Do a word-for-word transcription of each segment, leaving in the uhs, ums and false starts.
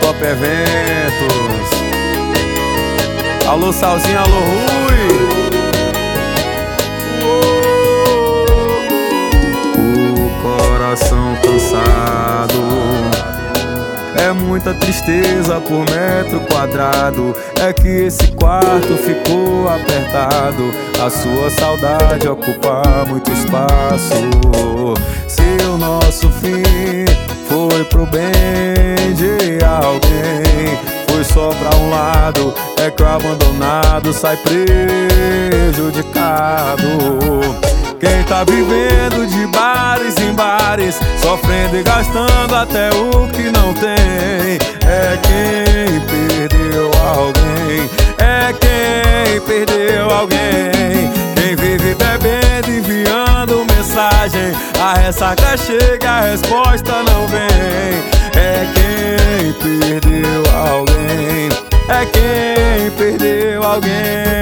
Top Eventos. Alô Salzinho, alô Rui. O coração cansado, é muita tristeza por metro quadrado. É que esse quarto ficou apertado. A sua saudade ocupa muito espaço. Se o nosso fim foi pro bem de alguém, foi só pra um lado, é que o abandonado sai prejudicado. Quem tá vivendo de bares em bares, sofrendo e gastando até o que não tem, é quem perdeu alguém, é quem perdeu alguém. Quem vive bebendo, enviando mensagem, a ressaca chega, a resposta não vem. É quem perdeu alguém, é quem perdeu alguém.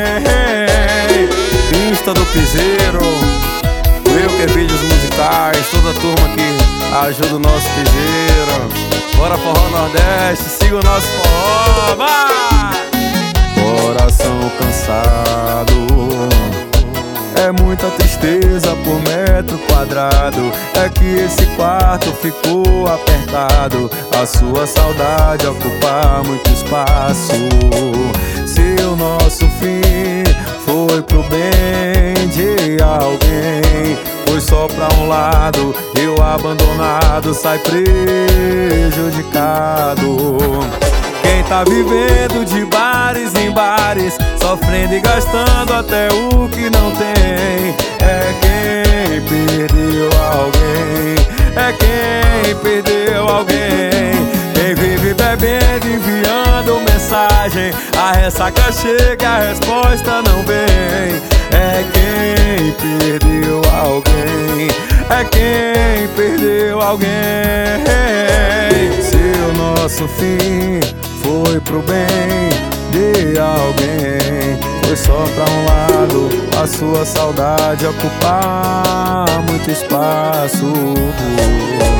Insta do Piseiro, Wilker Vídeos Musicais, toda a turma que ajuda o nosso piseiro. Bora Forró Nordeste, siga o nosso forró, vai! Coração cansado, é muita tristeza por metro quadrado. É que esse quarto ficou apertado. A sua saudade ocupa muito espaço. Se o nosso fim foi pro bem de alguém, foi só pra um lado, e o abandonado sai prejudicado. Quem tá vivendo de bares em bares, sofrendo e gastando até o que não tem, é quem perdeu alguém, é quem perdeu alguém. Quem vive bebendo, enviando mensagem, a ressaca chega, a resposta não vem. É quem perdeu alguém, é quem perdeu alguém. Se o nosso fim foi pro bem de alguém, foi só pra um lado, a sua saudade ocupar muito espaço.